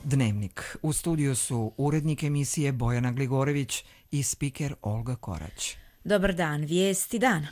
Dnevnik. U studiju su urednik emisije Bojana Gligorević i spiker Olga Korać. Dobar dan, vijesti dana.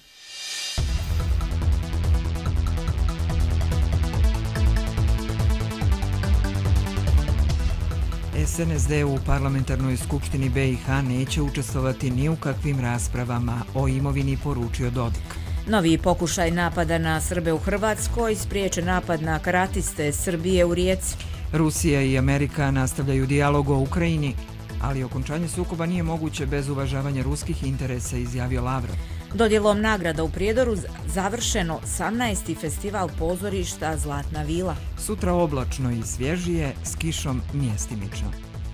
SNSD u parlamentarnoj skupštini BiH neće učestvovati ni u kakvim raspravama o imovini, poručio Dodik. Novi pokušaj napada na Srbe u Hrvatskoj, spriječen napad na karatiste Srbije u Rijeci. Rusija i Amerika nastavljaju dijalog o Ukrajini, ali okončanje sukoba nije moguće bez uvažavanja ruskih interesa, izjavio Lavrov. Dodjelom nagrada u Prijedoru završeno 18. festival pozorišta Zlatna vila. Sutra oblačno i svježije, s kišom mjestimično.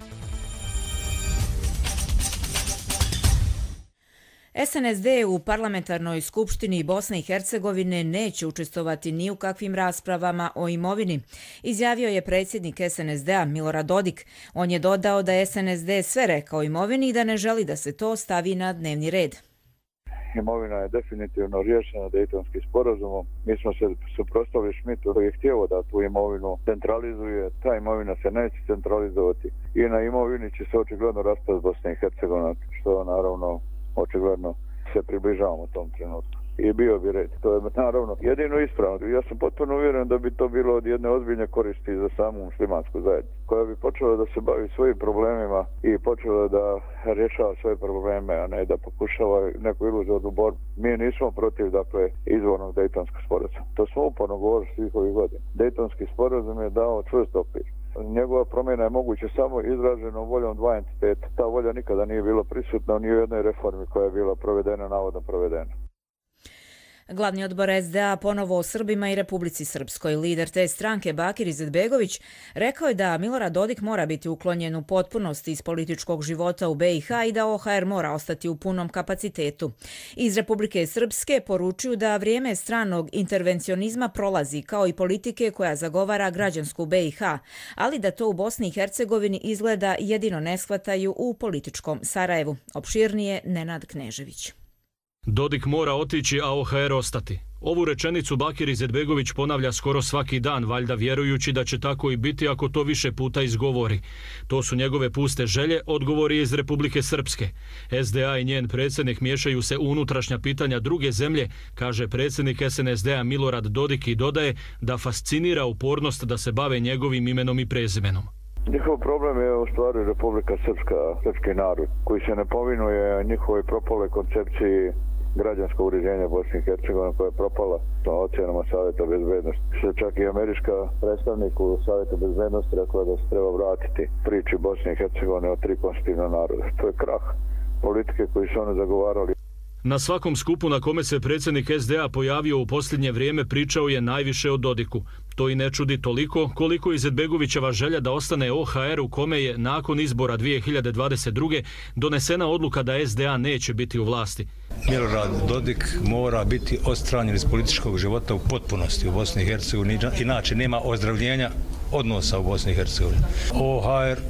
SNSD u parlamentarnoj skupštini Bosne i Hercegovine neće učestvovati ni u kakvim raspravama o imovini, izjavio je predsjednik SNSD-a Milorad Dodik. On je dodao da SNSD sve rekao o imovini i da ne želi da se to stavi na dnevni red. Imovina je definitivno riješena Dejtonskim sporazumom. Mi smo se suprotstavili Šmitu koji je htio da tu imovinu centralizuje. Ta imovina se neće centralizovati i na imovini će se očigledno raspast Bosne i Hercegovine, što naravno očigledno se približavamo tom trenutku. I bio bi red. To je naravno jedino ispravno. Ja sam potpuno uvjeren da bi to bilo od jedne ozbiljne koristi za samu muslimansku zajednicu, koja bi počela da se bavi svojim problemima i počela da rješava svoje probleme, a ne da pokušava neku iluzornu borbu. Mi nismo protiv, izvornog Dejtonskog sporazuma. To smo uporno govorili svih ovih godina. Dejtonski sporazum je dao čvrst okvir. Njegova promjena je moguća samo izraženom voljom dva entiteta. Ta volja nikada nije bila prisutna ni u jednoj reformi koja je bila provedena, navodno provedena. Glavni odbor SDA ponovo o Srbima i Republici Srpskoj. Lider te stranke Bakir Izetbegović rekao je da Milorad Dodik mora biti uklonjen u potpunosti iz političkog života u BiH i da OHR mora ostati u punom kapacitetu. Iz Republike Srpske poručuju da vrijeme stranog intervencionizma prolazi, kao i politike koja zagovara građansku BiH, ali da to u Bosni i Hercegovini izgleda jedino ne shvataju u političkom Sarajevu. Opširnije Nenad Knežević. Dodik mora otići, a OHR ostati. Ovu rečenicu Bakir Izetbegović ponavlja skoro svaki dan, valjda vjerujući da će tako i biti ako to više puta izgovori. To su njegove puste želje, odgovori iz Republike Srpske. SDA i njen predsjednik miješaju se u unutrašnja pitanja druge zemlje, kaže predsjednik SNSD-a Milorad Dodik i dodaje da fascinira upornost da se bave njegovim imenom i prezimenom. Njihov problem je u stvari Republika Srpska, srpski narod, koji se ne povinuje njihovoj propale koncepciji građanskog uređenja Bosne i Hercegovine, koja je propala na ocjenama Savjeta bezbednosti. Što čak i američka predstavnik u Savjetu bezbednosti rekla da se treba vratiti priči Bosne i Hercegovine o tri konstitutivna naroda. To je krah politike koju su oni zagovarali. Na svakom skupu na kome se predsjednik SDA pojavio u posljednje vrijeme pričao je najviše o Dodiku. To i ne čudi toliko koliko Izetbegovićeva želja da ostane OHR u kome je nakon izbora 2022. donesena odluka da SDA neće biti u vlasti. Milorad Dodik mora biti odstranjen iz političkog života u potpunosti u Bosni i Hercegovini, inače nema ozdravljenja odnosa u Bosni i Hercegovini. OHR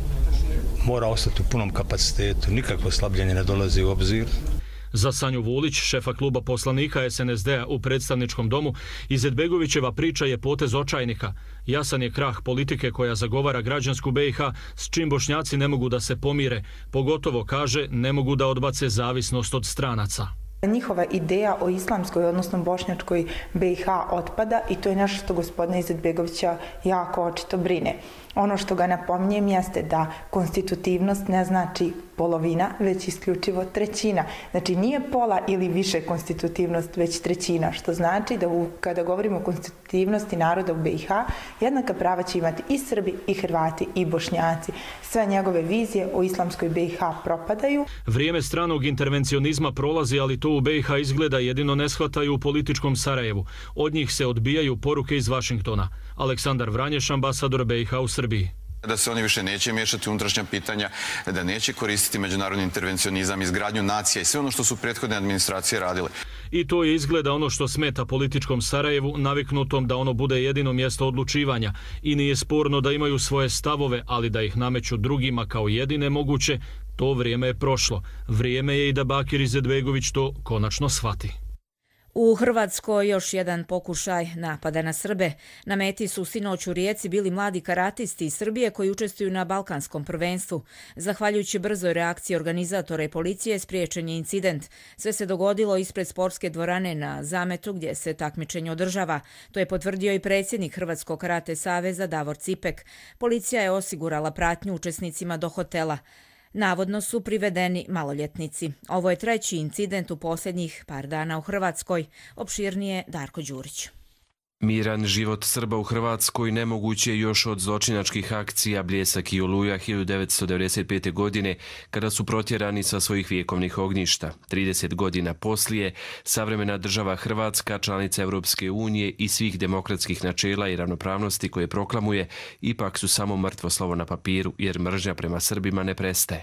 mora ostati u punom kapacitetu, nikakvo slabljenje ne dolazi u obzir. Za Sanju Vulić, šefa kluba poslanika SNSD-a u predstavničkom domu, Izetbegovićeva priča je potez očajnika. Jasan je krah politike koja zagovara građansku BiH, s čim Bošnjaci ne mogu da se pomire, pogotovo, kaže, ne mogu da odbace zavisnost od stranaca. Njihova ideja o islamskoj, odnosno bošnjačkoj BiH otpada i to je nešto što gospodina Izetbegovića jako očito brine. Ono što ga napominjem jeste da konstitutivnost ne znači polovina, već isključivo trećina. Znači nije pola ili više konstitutivnost, već trećina, što znači da kada govorimo o konstitutivnosti naroda u BiH, jednaka prava će imati i Srbi, i Hrvati, i Bošnjaci. Sve njegove vizije o islamskoj BiH propadaju. Vrijeme stranog intervencionizma prolazi, ali to u BiH izgleda jedino ne shvataju u političkom Sarajevu. Od njih se odbijaju poruke iz Vašingtona. Aleksandar Vranješ, ambasador BiH u Srbiji. Da se oni više neće miješati u unutrašnja pitanja, da neće koristiti međunarodni intervencionizam, izgradnju nacija i sve ono što su prethodne administracije radile. I to je izgleda ono što smeta političkom Sarajevu, naviknutom da ono bude jedino mjesto odlučivanja. I nije sporno da imaju svoje stavove, ali da ih nameću drugima kao jedine moguće, to vrijeme je prošlo. Vrijeme je i da Bakir Izetbegović to konačno shvati. U Hrvatskoj još jedan pokušaj napada na Srbe. Na meti su sinoć u Rijeci bili mladi karatisti iz Srbije koji učestvuju na Balkanskom prvenstvu. Zahvaljujući brzoj reakciji organizatora i policije spriječen je incident. Sve se dogodilo ispred sportske dvorane na Zametu gdje se takmičenje održava. To je potvrdio i predsjednik Hrvatskog karate saveza Davor Cipek. Policija je osigurala pratnju učesnicima do hotela. Navodno su privedeni maloljetnici. Ovo je treći incident u posljednjih par dana u Hrvatskoj. Opširnije Darko Đurić. Miran život Srba u Hrvatskoj nemoguć je još od zločinačkih akcija Bljesak i Oluja 1995. godine, kada su protjerani sa svojih vjekovnih ognjišta. 30 godina poslije, savremena država Hrvatska, članica Europske unije i svih demokratskih načela i ravnopravnosti koje proklamuje, ipak su samo mrtvo slovo na papiru, jer mržnja prema Srbima ne prestaje.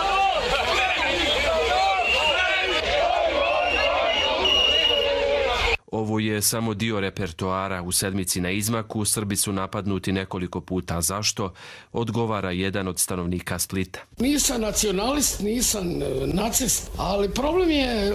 Ovo je samo dio repertoara. U sedmici na izmaku Srbi su napadnuti nekoliko puta. Zašto? Odgovara jedan od stanovnika Splita. Nisam nacionalist, nisam nacist, ali problem je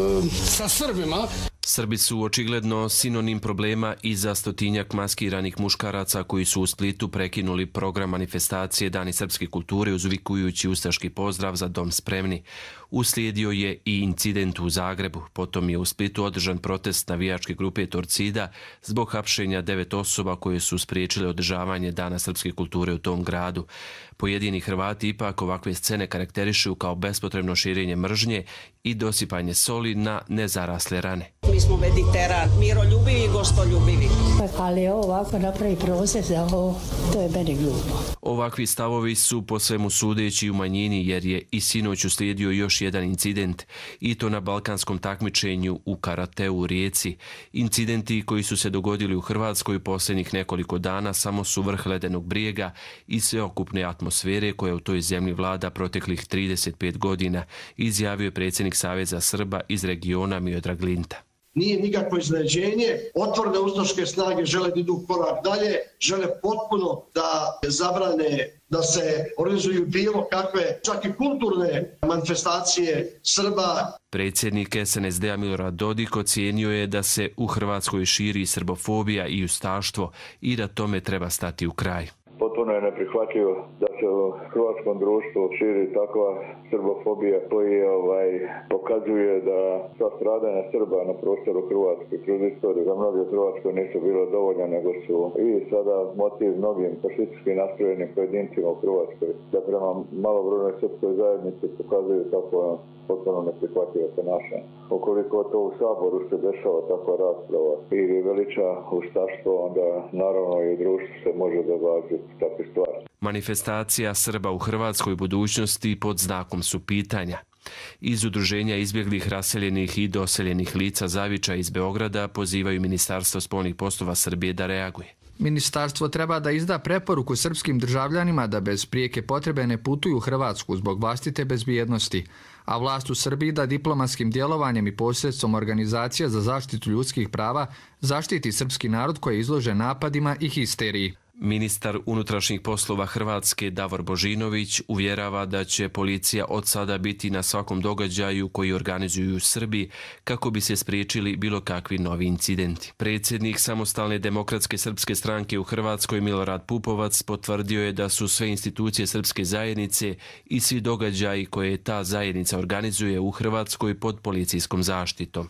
sa Srbima. Srbi su očigledno sinonim problema i za stotinjak maskiranih muškaraca koji su u Splitu prekinuli program manifestacije Dani srpske kulture uzvikujući ustaški pozdrav za dom spremni. Uslijedio je i incident u Zagrebu. Potom je u Splitu održan protest navijačke grupe Torcida zbog hapšenja 9 osoba koje su spriječile održavanje Dana srpske kulture u tom gradu. Pojedini Hrvati ipak ovakve scene karakterišu kao bespotrebno širenje mržnje i dosipanje soli na nezarasle rane. Mi smo Mediteran, miroljubivi i gostoljubivi. Ali ovako napravi proces za ovo, to je meni glupo. Ovakvi stavovi su po svemu sudeći u manjini, jer je i sinoć uslijedio još jedan incident, i to na balkanskom takmičenju u karateu u Rijeci. Incidenti koji su se dogodili u Hrvatskoj posljednjih nekoliko dana samo su vrh ledenog brijega i sveokupne atmosfere koja u toj zemlji vlada proteklih 35 godina, izjavio je predsjednik Saveza Srba iz regiona Miodrag Linta. Nije nikakvo iznenađenje, otvorene ustaške snage žele da idu korak dalje, žele potpuno da zabrane da se organizuju bilo kakve, čak i kulturne manifestacije Srba. Predsjednik SNSD-a Milorad Dodik ocijenio je da se u Hrvatskoj širi srbofobija i ustaštvo i da tome treba stati u kraj. Potpuno je neprihvatljivo da se u hrvatskom društvu širi takva srbofobija koji pokazuje da sva stradanja Srba na prostoru Hrvatske kroz istoriju za mnoge u Hrvatskoj nisu bilo dovoljno, nego su i sada motiv mnogim fašistički nastrojenim pojedincima u Hrvatskoj da prema malobrojnoj srpskoj zajednici pokazuju tako potpuno neprihvatljivo ponašanje. Ukoliko to u Saboru se dešava takva rasprava i veliča ustaštvo, onda naravno i u društvu se može događati takve stvari. Manifestacija Srba u Hrvatskoj budućnosti pod znakom su pitanja. Iz Udruženja izbjeglih, raseljenih i doseljenih lica Zaviča iz Beograda pozivaju Ministarstvo spoljnih poslova Srbije da reaguje. Ministarstvo treba da izda preporuku srpskim državljanima da bez prijeke potrebe ne putuju u Hrvatsku zbog vlastite bezbjednosti, a vlast u Srbiji da diplomatskim djelovanjem i posredstvom organizacija za zaštitu ljudskih prava zaštiti srpski narod koji je izložen napadima i histeriji. Ministar unutrašnjih poslova Hrvatske Davor Božinović uvjerava da će policija od sada biti na svakom događaju koji organizuju Srbi kako bi se spriječili bilo kakvi novi incidenti. Predsjednik Samostalne demokratske srpske stranke u Hrvatskoj Milorad Pupovac potvrdio je da su sve institucije srpske zajednice i svi događaji koje ta zajednica organizuje u Hrvatskoj pod policijskom zaštitom.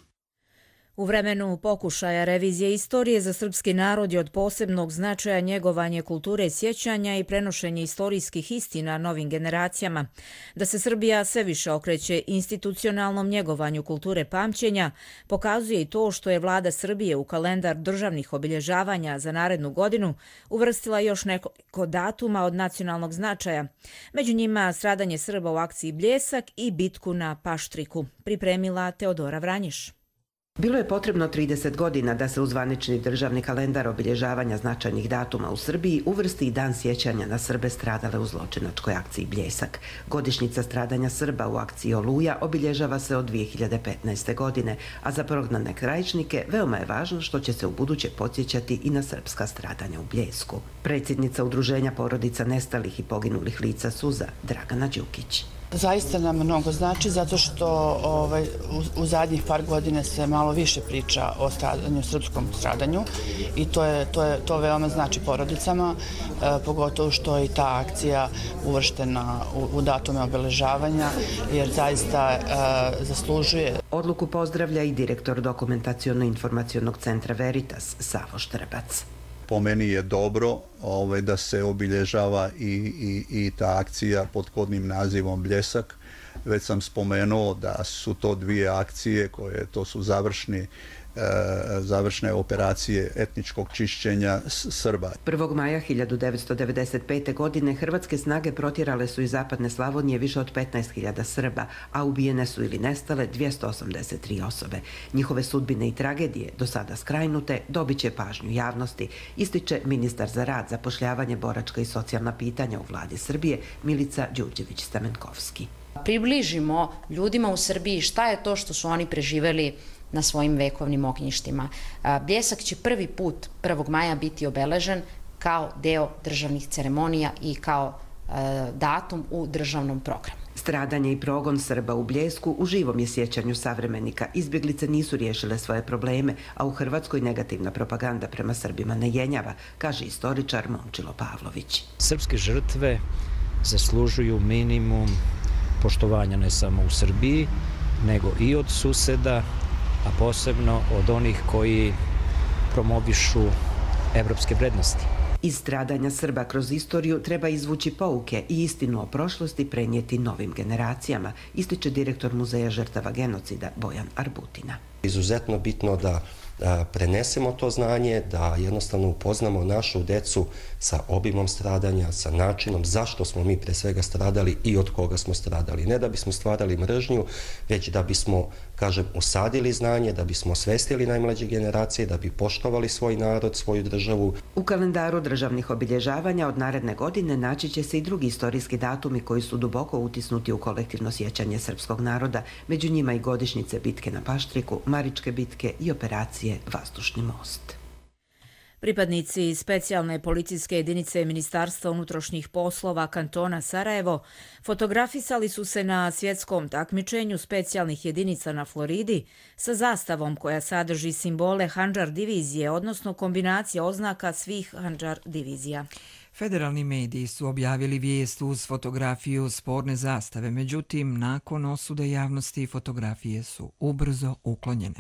U vremenu pokušaja revizije istorije za srpski narod je od posebnog značaja njegovanje kulture sjećanja i prenošenje istorijskih istina novim generacijama. Da se Srbija sve više okreće institucionalnom njegovanju kulture pamćenja, pokazuje i to što je vlada Srbije u kalendar državnih obilježavanja za narednu godinu uvrstila još nekoliko datuma od nacionalnog značaja. Među njima stradanje Srba u akciji Bljesak i bitku na Paštriku. Pripremila Teodora Vranješ. Bilo je potrebno 30 godina da se u zvanični državni kalendar obilježavanja značajnih datuma u Srbiji uvrsti i dan sjećanja na Srbe stradale u zločinačkoj akciji Bljesak. Godišnjica stradanja Srba u akciji Oluja obilježava se od 2015. godine, a za prognane krajišnike veoma je važno što će se ubuduće podsjećati i na srpska stradanja u Bljesku. Predsjednica Udruženja porodica nestalih i poginulih lica Suza, Dragana Đukić. Zaista nam mnogo znači zato što u zadnjih par godina se malo više priča o stradanju, srpskom stradanju i to veoma znači porodicama, pogotovo što je i ta akcija uvrštena u datume obeležavanja jer zaista zaslužuje. Odluku pozdravlja i direktor Dokumentaciono-informacionog centra Veritas, Savo Štrbac. Po meni je dobro da se obilježava i ta akcija pod kodnim nazivom Bljesak. Već sam spomenuo da su to dvije akcije to su završne operacije etničkog čišćenja Srba. 1. maja 1995. godine hrvatske snage protjerale su iz zapadne Slavonije više od 15.000 Srba, a ubijene su ili nestale 283 osobe. Njihove sudbine i tragedije, do sada skrajnute, dobit će pažnju javnosti, ističe ministar za rad, zapošljavanje, boračka i socijalna pitanja u vladi Srbije Milica Đurđević-Stamenkovski. Približimo ljudima u Srbiji šta je to što su oni preživeli na svojim vekovnim ognjištima. Bljesak će prvi put 1. maja biti obeležen kao deo državnih ceremonija i kao datum u državnom programu. Stradanje i progon Srba u Bljesku u živom je sjećanju savremenika. Izbjeglice nisu riješile svoje probleme, a u Hrvatskoj negativna propaganda prema Srbima ne jenjava, kaže istoričar Momčilo Pavlović. Srpske žrtve zaslužuju minimum poštovanja ne samo u Srbiji, nego i od suseda, a posebno od onih koji promovišu evropske vrednosti. Iz stradanja Srba kroz istoriju treba izvući pouke i istinu o prošlosti prenijeti novim generacijama, ističe direktor Muzeja žrtava genocida Bojan Arbutina. Izuzetno bitno da prenesemo to znanje, da jednostavno upoznamo našu decu sa obimom stradanja, sa načinom zašto smo mi pre svega stradali i od koga smo stradali. Ne da bismo stvarali mržnju, već da bismo, usadili znanje, da bismo osvestili najmlađe generacije, da bi poštovali svoj narod, svoju državu. U kalendaru državnih obilježavanja od naredne godine naći će se i drugi istorijski datumi koji su duboko utisnuti u kolektivno sjećanje srpskog naroda, među njima i godišnjice bitke na Paštriku, Maričke bitke i operacije Vazdušni most. Pripadnici specijalne policijske jedinice Ministarstva unutrašnjih poslova kantona Sarajevo fotografisali su se na svjetskom takmičenju specijalnih jedinica na Floridi sa zastavom koja sadrži simbole Handžar divizije, odnosno kombinacija oznaka svih Handžar divizija. Federalni mediji su objavili vijest uz fotografiju sporne zastave, međutim, nakon osude javnosti fotografije su ubrzo uklonjene.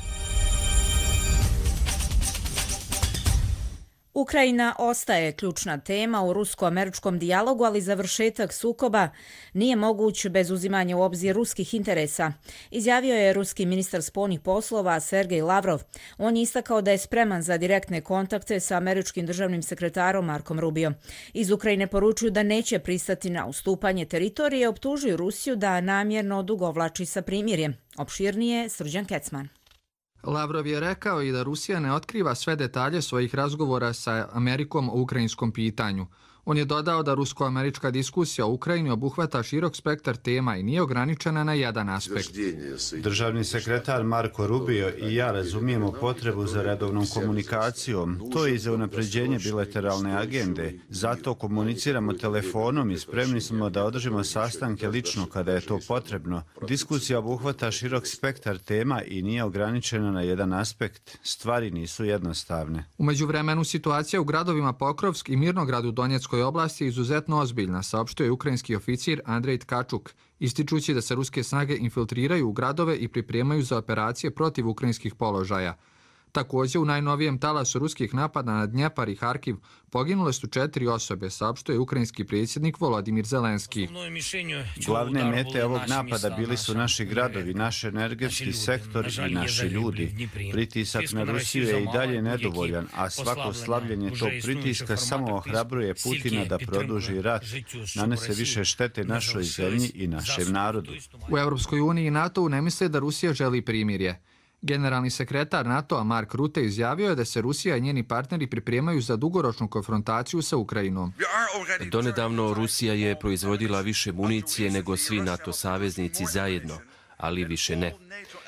Ukrajina ostaje ključna tema u rusko-američkom dijalogu, ali završetak sukoba nije moguć bez uzimanja u obzir ruskih interesa, izjavio je ruski ministar spoljnih poslova Sergej Lavrov. On je istakao da je spreman za direktne kontakte sa američkim državnim sekretarom Markom Rubio. Iz Ukrajine poručuju da neće pristati na ustupanje teritorije i optužuju Rusiju da namjerno odugovlači sa primirjem. Opširnije Srđan Kecman. Lavrov je rekao i da Rusija ne otkriva sve detalje svojih razgovora sa Amerikom o ukrajinskom pitanju. On je dodao da rusko-američka diskusija o Ukrajini obuhvata širok spektar tema i nije ograničena na jedan aspekt. Državni sekretar Marko Rubio i ja razumijemo potrebu za redovnom komunikacijom. To je i za unapređenje bilateralne agende. Zato komuniciramo telefonom i spremni smo da održimo sastanke lično kada je to potrebno. Diskusija obuhvata širok spektar tema i nije ograničena na jedan aspekt. Stvari nisu jednostavne. U međuvremenu situacija u gradovima Pokrovsk i Mirnograd u Donjeckoj oblasti je izuzetno ozbiljna, saopštio je ukrajinski oficir Andrej Tkačuk, ističući da se ruske snage infiltriraju u gradove i pripremaju za operacije protiv ukrajinskih položaja. Također, u najnovijem talasu ruskih napada na Dnjepar i Harkiv poginule su 4 osobe, saopštuje ukrajinski predsjednik Volodimir Zelenski. Glavne mete ovog napada bili su naši gradovi, naš energetski sektor i naši ljudi. Pritisak na Rusiju je i dalje nedovoljan, a svako slavljenje tog pritiska samo ohrabruje Putina da produži rat, nanese više štete našoj zemlji i našem narodu. U Europskoj uniji i NATO-u ne misle da Rusija želi primirje. Generalni sekretar NATO-a Mark Rutte izjavio je da se Rusija i njeni partneri pripremaju za dugoročnu konfrontaciju sa Ukrajinom. Donedavno Rusija je proizvodila više municije nego svi NATO saveznici zajedno, ali više ne.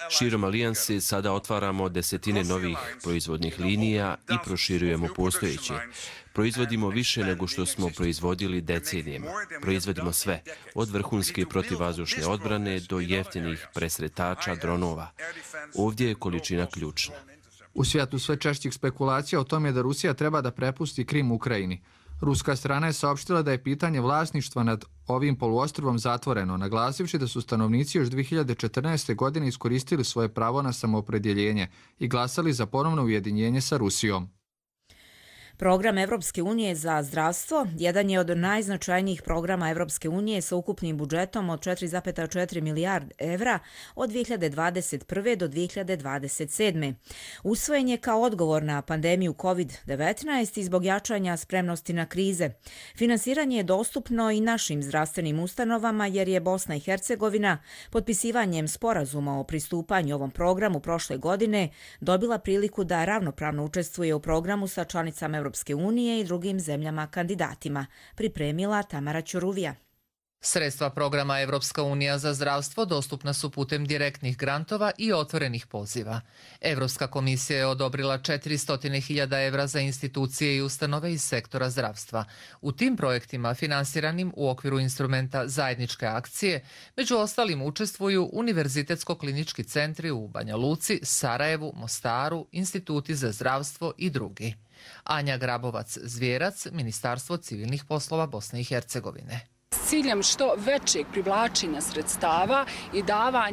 Širom alijanse sada otvaramo desetine novih proizvodnih linija i proširujemo postojeće. Proizvodimo više nego što smo proizvodili decenijama. Proizvodimo sve, od vrhunske protivvazdušne odbrane do jeftinih presretača dronova. Ovdje je količina ključna. U svijetu sve češćih spekulacija o tome da Rusija treba da prepusti Krim Ukrajini. Ruska strana je saopštila da je pitanje vlasništva nad ovim poluostrvom zatvoreno, naglasivši da su stanovnici još 2014. godine iskoristili svoje pravo na samoopredjeljenje i glasali za ponovno ujedinjenje sa Rusijom. Program Evropske unije za zdravstvo jedan je od najznačajnijih programa Evropske unije sa ukupnim budžetom od 4,4 milijarde evra od 2021. do 2027. Usvojen je kao odgovor na pandemiju COVID-19 i zbog jačanja spremnosti na krize. Finansiranje je dostupno i našim zdravstvenim ustanovama jer je Bosna i Hercegovina potpisivanjem sporazuma o pristupanju ovom programu prošle godine dobila priliku da ravnopravno učestvuje u programu sa članicama Evropske unije i drugim zemljama kandidatima, pripremila Tamara Ćuruvija. Sredstva programa Evropska unija za zdravstvo dostupna su putem direktnih grantova i otvorenih poziva. Evropska komisija je odobrila 400.000 evra za institucije i ustanove iz sektora zdravstva. U tim projektima finansiranim u okviru instrumenta zajedničke akcije, među ostalim učestvuju univerzitetsko-klinički centri u Banja Luci, Sarajevu, Mostaru, instituti za zdravstvo i drugi. Anja Grabovac-Zvjerac, Ministarstvo civilnih poslova Bosne i Hercegovine. S ciljem što većeg privlačenja sredstava i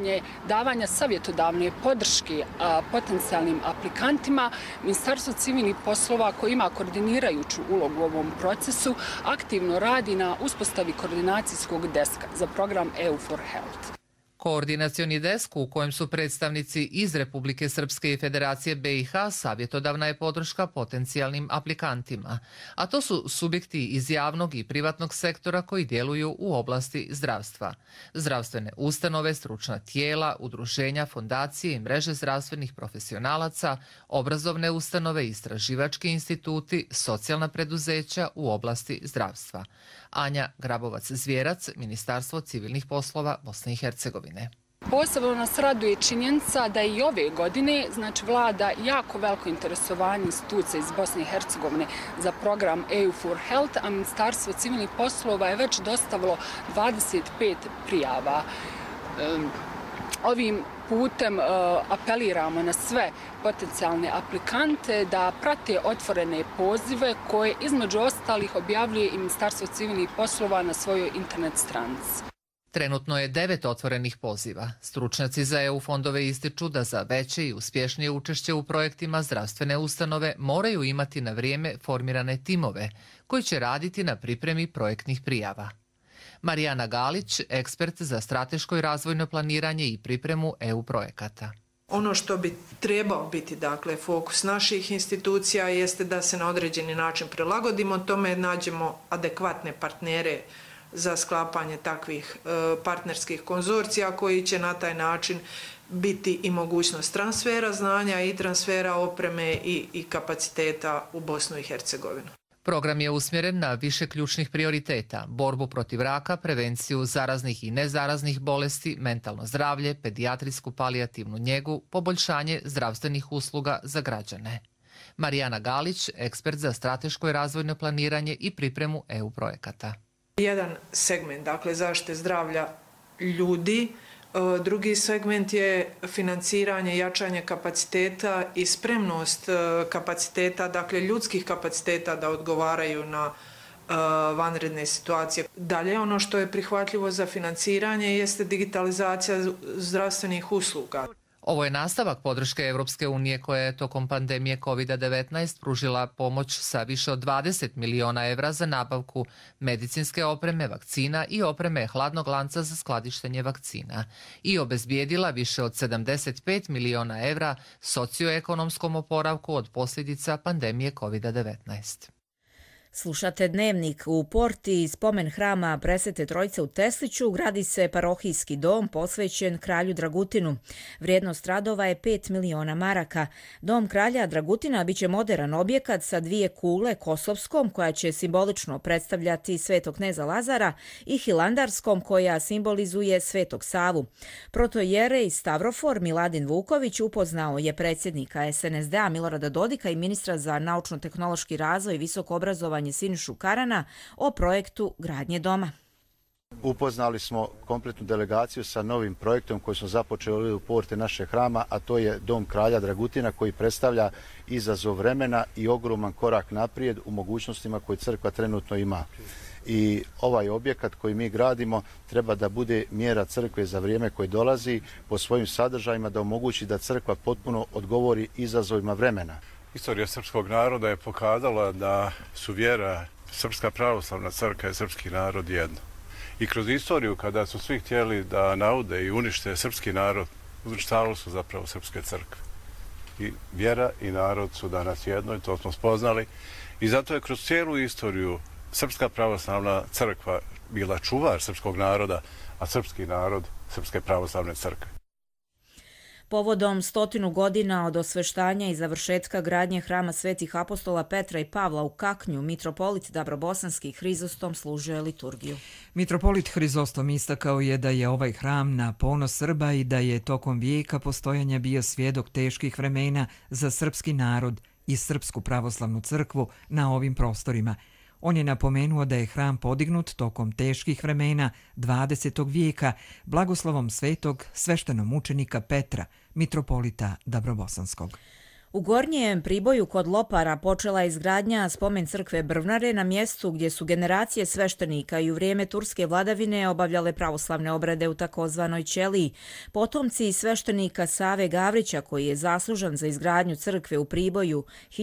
davanja savjetodavne podrške potencijalnim aplikantima, Ministarstvo civilnih poslova, koje ima koordinirajuću ulogu u ovom procesu, aktivno radi na uspostavi koordinacijskog deska za program EU for Health. Koordinacioni desk u kojem su predstavnici iz Republike Srpske i Federacije BiH savjetodavna je podrška potencijalnim aplikantima, a to su subjekti iz javnog i privatnog sektora koji djeluju u oblasti zdravstva. Zdravstvene ustanove, stručna tijela, udruženja, fondacije i mreže zdravstvenih profesionalaca, obrazovne ustanove, istraživački instituti, socijalna preduzeća u oblasti zdravstva. Anja Grabovac-Zvjerac, Ministarstvo civilnih poslova Bosne i Hercegovine. Posebno nas raduje činjenica da i ove godine vlada jako veliko interesovanje institucija iz Bosne i Hercegovine za program EU for Health, a Ministarstvo civilnih poslova je već dostavilo 25 prijava. Ovim putem apeliramo na sve potencijalne aplikante da prate otvorene pozive koje između ostalih objavljuje i Ministarstvo civilnih poslova na svojoj internet stranici. Trenutno je 9 otvorenih poziva. Stručnjaci za EU fondove ističu da za veće i uspješnije učešće u projektima zdravstvene ustanove moraju imati na vrijeme formirane timove koji će raditi na pripremi projektnih prijava. Marijana Galić, ekspert za strateško i razvojno planiranje i pripremu EU projekata. Ono što bi trebao biti fokus naših institucija jeste da se na određeni način prilagodimo tome, nađemo adekvatne partnere za sklapanje takvih partnerskih konzorcija koji će na taj način biti i mogućnost transfera znanja i transfera opreme i kapaciteta u Bosnu i Hercegovinu. Program je usmjeren na više ključnih prioriteta: borbu protiv raka, prevenciju zaraznih i nezaraznih bolesti, mentalno zdravlje, pedijatrijsku palijativnu njegu, poboljšanje zdravstvenih usluga za građane. Marijana Galić, ekspert za strateško i razvojno planiranje i pripremu EU projekata. Jedan segment, zaštite zdravlja ljudi, drugi segment je financiranje, jačanje kapaciteta i spremnost kapaciteta, ljudskih kapaciteta da odgovaraju na vanredne situacije. Dalje, ono što je prihvatljivo za financiranje jeste digitalizacija zdravstvenih usluga. Ovo je nastavak podrške Evropske unije koja je tokom pandemije COVID-19 pružila pomoć sa više od 20 miliona evra za nabavku medicinske opreme, vakcina i opreme hladnog lanca za skladištenje vakcina i obezbijedila više od 75 miliona evra socioekonomskom oporavku od posljedica pandemije COVID-19. Slušate Dnevnik. U porti spomen hrama Presvete Trojice u Tesliću gradi se parohijski dom posvećen kralju Dragutinu. Vrijednost radova je 5 miliona maraka. Dom kralja Dragutina biće moderan objekat sa 2 kule Kosovskom koja će simbolično predstavljati Svetog kneza Lazara i Hilandarskom koja simbolizuje Svetog Savu. Protojerej Stavrofor Miladin Vuković upoznao je predsjednika SNSD-a Milorada Dodika i ministra za naučno-tehnološki razvoj i visoko obrazovanje Sinišu Karana o projektu gradnje doma. Upoznali smo kompletnu delegaciju sa novim projektom koji smo započeli u porte našeg hrama, a to je Dom kralja Dragutina koji predstavlja izazov vremena i ogroman korak naprijed u mogućnostima koje crkva trenutno ima. I ovaj objekat koji mi gradimo treba da bude mjera crkve za vrijeme koje dolazi po svojim sadržajima da omogući da crkva potpuno odgovori izazovima vremena. Istorija srpskog naroda je pokazala da su vjera, Srpska pravoslavna crkva i srpski narod jedno. I kroz istoriju kada su svi htjeli da naude i unište srpski narod, uništavali su zapravo srpske crkve. I vjera i narod su danas jedno i to smo spoznali. I zato je kroz cijelu istoriju Srpska pravoslavna crkva bila čuvar srpskog naroda, a srpski narod Srpske pravoslavne crkve. Povodom 100 godina od osveštanja i završetka gradnje hrama svetih apostola Petra i Pavla u Kaknju, mitropolit Dabrobosanski Hrizostom služio liturgiju. Mitropolit Hrizostom istakao je da je ovaj hram na ponos Srba i da je tokom vijeka postojanja bio svjedok teških vremena za srpski narod i Srpsku pravoslavnu crkvu na ovim prostorima. On je napomenuo da je hram podignut tokom teških vremena 20. vijeka blagoslovom svetog sveštenomučenika Petra, mitropolita Dabrobosanskog. U Gornjem Priboju kod Lopara počela je izgradnja spomen crkve Brvnare na mjestu gdje su generacije sveštenika i u vrijeme turske vladavine obavljale pravoslavne obrede u takozvanoj ćeliji. Potomci sveštenika Save Gavrića, koji je zaslužan za izgradnju crkve u Priboju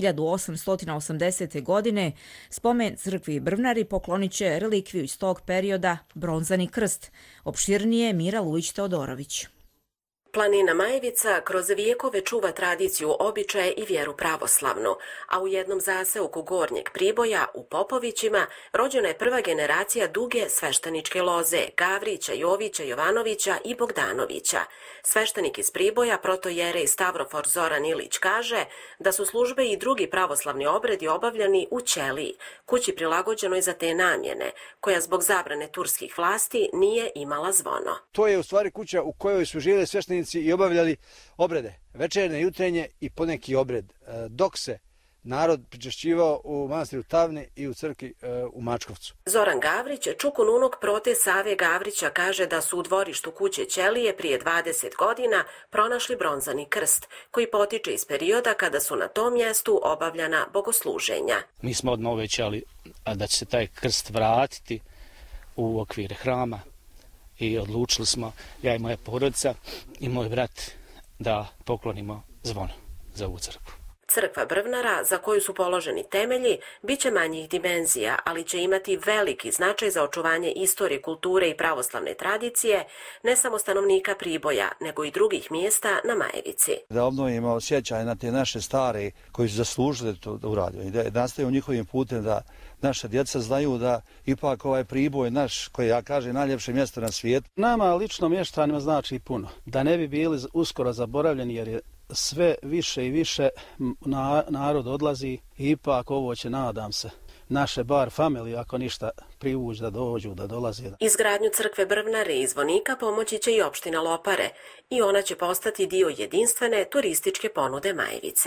1880. godine, spomen crkvi Brvnari poklonit će relikviju iz tog perioda, bronzani krst. Opširnije Mira Lujić-Teodorović. Planina Majevica kroz vijekove čuva tradiciju, običaje i vjeru pravoslavnu, a u jednom zaseoku Gornjeg Priboja, u Popovićima, rođena je prva generacija duge svešteničke loze, Gavrića, Jovića, Jovanovića i Bogdanovića. Sveštenik iz Priboja, protojerej Stavrofor Zoran Ilić kaže da su službe i drugi pravoslavni obredi obavljani u ćeliji, kući prilagođenoj za te namjene, koja zbog zabrane turskih vlasti nije imala zvono. To je u stvari kuća u kojoj su živjeli sveštenici i obavljali obrede, večerne, jutrenje i poneki obred, dok se narod pričešćivao u manastiru Tavne i u crkvi u Mačkovcu. Zoran Gavrić, čukun unuk prote Save Gavrića, kaže da su u dvorištu kuće ćelije prije 20 godina pronašli bronzani krst, koji potiče iz perioda kada su na tom mjestu obavljana bogosluženja. Mi smo odmah obećali da će se taj krst vratiti u okvire hrama i odlučili smo, ja i moja porodica i moj brat, da poklonimo zvono za ovu crkvu. Crkva Brvnara, za koju su položeni temelji, bit će manjih dimenzija, ali će imati veliki značaj za očuvanje istorije, kulture i pravoslavne tradicije, ne samo stanovnika Priboja, nego i drugih mjesta na Majevici. Da obnovimo sjećanje na te naše stare koji su zaslužili to da uradio i da nastavimo njihovim putem da naša djeca znaju da ipak ovaj Priboj naš, koji ja kažem najljepše mjesto na svijetu. Nama lično mještanima znači puno. Da ne bi bili uskoro zaboravljeni jer je sve više i više narod odlazi i ipak ovo će, nadam se, naše bar familije, ako ništa, privući da dođu, da dolaze. Izgradnju crkve Brvnare i zvonika pomoći će i opština Lopare i ona će postati dio jedinstvene turističke ponude Majevice.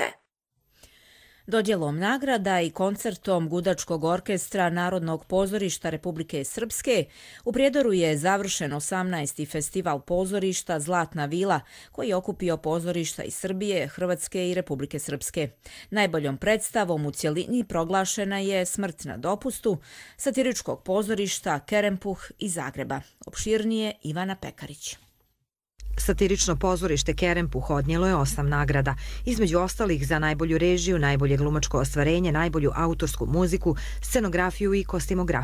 Dodjelom nagrada i koncertom Gudačkog orkestra Narodnog pozorišta Republike Srpske u Prijedoru je završen 18. festival pozorišta Zlatna vila, koji je okupio pozorišta iz Srbije, Hrvatske i Republike Srpske. Najboljom predstavom u cjelini proglašena je Smrt na dopustu satiričkog pozorišta Kerempuh iz Zagreba. Opširnije Ivana Pekarić. Satirično pozorište Kerempuh odnijelo je 8 nagrada, između ostalih za najbolju režiju, najbolje glumačko ostvarenje, najbolju autorsku muziku, scenografiju i kostimografiju.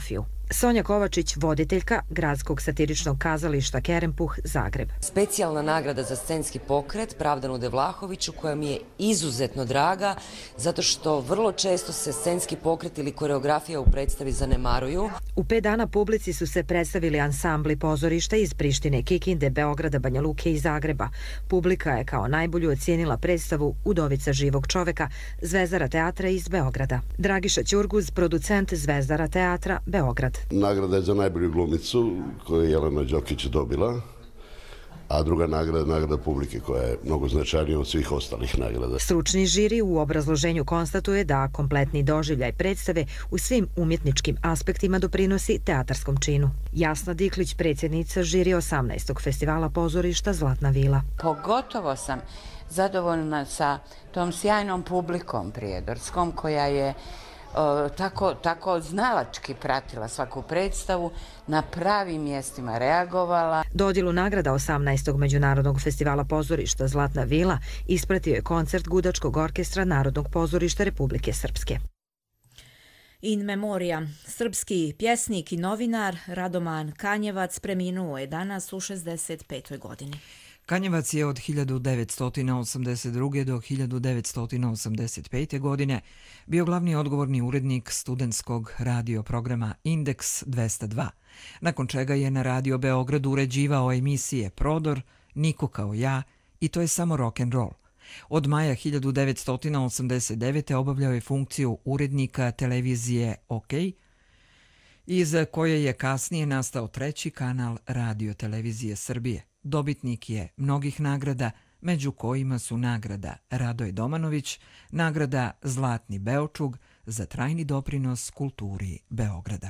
Sonja Kovačić, voditeljka Gradskog satiričnog kazališta Kerempuh, Zagreb. Specijalna nagrada za scenski pokret Pravdanu Devlahoviću, koja mi je izuzetno draga, zato što vrlo često se scenski pokret ili koreografija u predstavi zanemaruju. U 5 dana publici su se predstavili ansambli pozorišta iz Prištine, Kikinde, Beograda, Banja Luke i Zagreba. Publika je kao najbolju ocijenila predstavu Udovica živog čoveka Zvezdara teatra iz Beograda. Dragiša Ćurguz, producent Zvezdara teatra, Beograd. Nagrada je za najbolju glumicu koju je Jelena Đokić dobila, a druga nagrada publike koja je mnogo značajnija od svih ostalih nagrada. Stručni žiri u obrazloženju konstatuje da kompletni doživljaj predstave u svim umjetničkim aspektima doprinosi teatarskom činu. Jasna Diklić, predsjednica žiri 18. festivala pozorišta Zlatna vila. Pogotovo sam zadovoljna sa tom sjajnom publikom prijedorskom koja je tako znalački pratila svaku predstavu, na pravim mjestima reagovala. Dodjelu nagrada 18. Međunarodnog festivala pozorišta Zlatna vila ispratio je koncert Gudačkog orkestra Narodnog pozorišta Republike Srpske. In memoria. Srpski pjesnik i novinar Radoman Kanjevac preminuo je danas u 65. godini. Kanjevac je od 1982. do 1985. godine bio glavni odgovorni urednik studentskog radio programa Indeks 202, nakon čega je na Radio Beogradu uređivao emisije Prodor, Niko kao ja i To je samo rock'n'roll. Od maja 1989. obavljao je funkciju urednika televizije OK, iz koje je kasnije nastao treći kanal Radio televizije Srbije. Dobitnik je mnogih nagrada, među kojima su nagrada Radoje Domanović, nagrada Zlatni Beočug za trajni doprinos kulturi Beograda.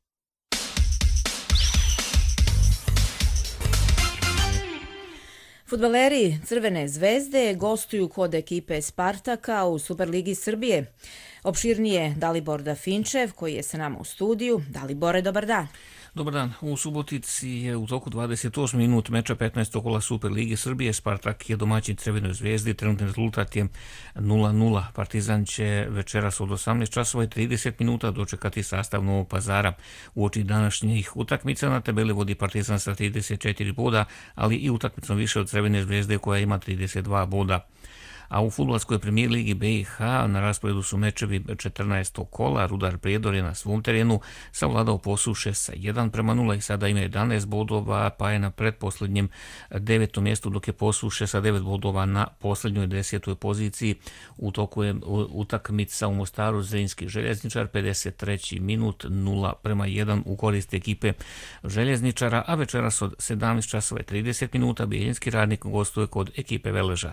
Fudbaleri Crvene zvezde gostuju kod ekipe Spartaka u Superligi Srbije. Opširnije Dalibor Dafinčev, koji je sa nama u studiju. Dalibore, dobar dan. Dobar dan. U Subotici je u toku 28 minut meča 15. kola Superlige Srbije. Spartak je domaćin Crvenoj zvezdi. Trenutni rezultat je 0-0. Partizan će večeras od 18 časova i 30 minuta dočekati sastav Novog Pazara. Uoči današnjih utakmica na tabeli vodi Partizan sa 34 boda, ali i utakmicom više od Crvene zvezde koja ima 32 boda. A u fudbalskoj premijer ligi BiH na rasporedu su mečevi 14. kola. Rudar Prijedor je na svom terenu savladao Posuše sa 1:0 i sada ima 11 bodova, pa je na pretposljednjem 9. mjestu, dok je Posuše sa 9 bodova na posljednjoj 10. poziciji. U toku je utakmica u Mostaru Zrinski Željezničar, 53. minut, 0:1 u korist ekipe Željezničara, a večeras od 17 časova i 30 minuta Bijeljinski Radnik gostuje kod ekipe Veleža.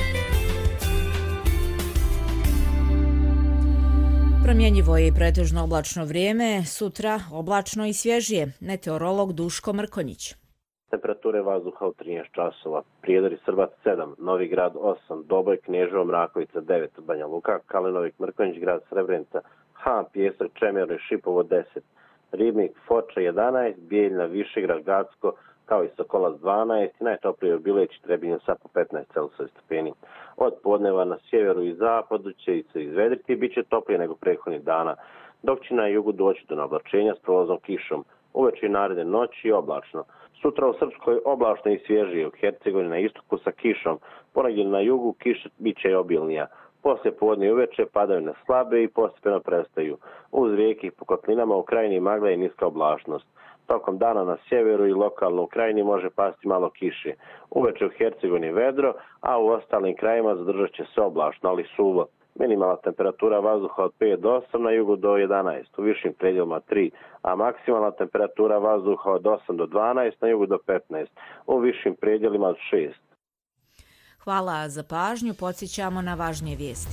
Promjenjivo je i pretežno oblačno vrijeme, sutra oblačno i svježije. Meteorolog Duško Mrkonjić. Temperature vazduha u 13 časova. Prijedor i Srbac 7, Novi Grad 8, Doboj, Knježevo, Mrakovica 9, Banja Luka, Kalinovik, Mrkonjić, Grad Srebrenica, Han, Pjesak, Čemer i Šipovo 10, Ribnik, Foča 11, Bijeljna, Višegrad, Gacko, kao i Sokolac 12 i najtoplije u Bileć i Trebinju sa po 15 Celsius stepeni. Od podneva na sjeveru i zapadu će se izvedriti i bit će toplije nego prethodnih dana, dok će na jugu doći do nablačenja s prolazom kišom. Uveče i naredne noći oblačno. Sutra u Srpskoj oblačno i svježije, u Hercegovini na istoku sa kišom, ponegdje na jugu kiša bit će obilnija. Poslije podne i uveče padaju na slabe i postepeno prestaju. Uz rijeke i po kotlinama u krajini magla i niska oblačnost. Tokom dana na sjeveru i lokalno u krajini može pasti malo kiše. Uveče u Hercegovini vedro, a u ostalim krajima zadržat će se oblačno, ali suvo. Minimalna temperatura vazduha od 5 do 8, na jugu do 11, u višim predjelima 3, a maksimalna temperatura vazduha od 8 do 12, na jugu do 15, u višim predjelima od 6. Hvala za pažnju, podsjećamo na važnije vijesti.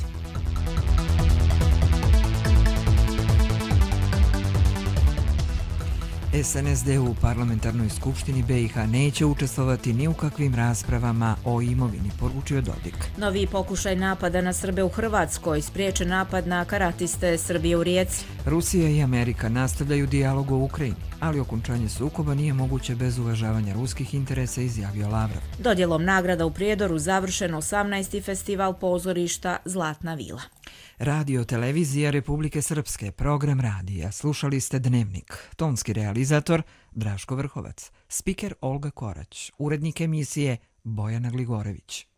SNSD u parlamentarnoj skupštini BiH neće učestvovati ni u kakvim raspravama o imovini, poručio Dodik. Novi pokušaj napada na Srbe u Hrvatskoj, spriječen napad na karatiste Srbije u Rijeci. Rusija i Amerika nastavljaju dijalog o Ukrajini, ali okončanje sukoba nije moguće bez uvažavanja ruskih interesa, izjavio Lavrov. Dodjelom nagrada u Prijedoru završen 18. festival pozorišta Zlatna vila. Radio Televizija Republike Srpske, program radija. Slušali ste Dnevnik. Tonski realizator Draško Vrhovac. Spiker Olga Korać. Urednik emisije Bojana Gligorević.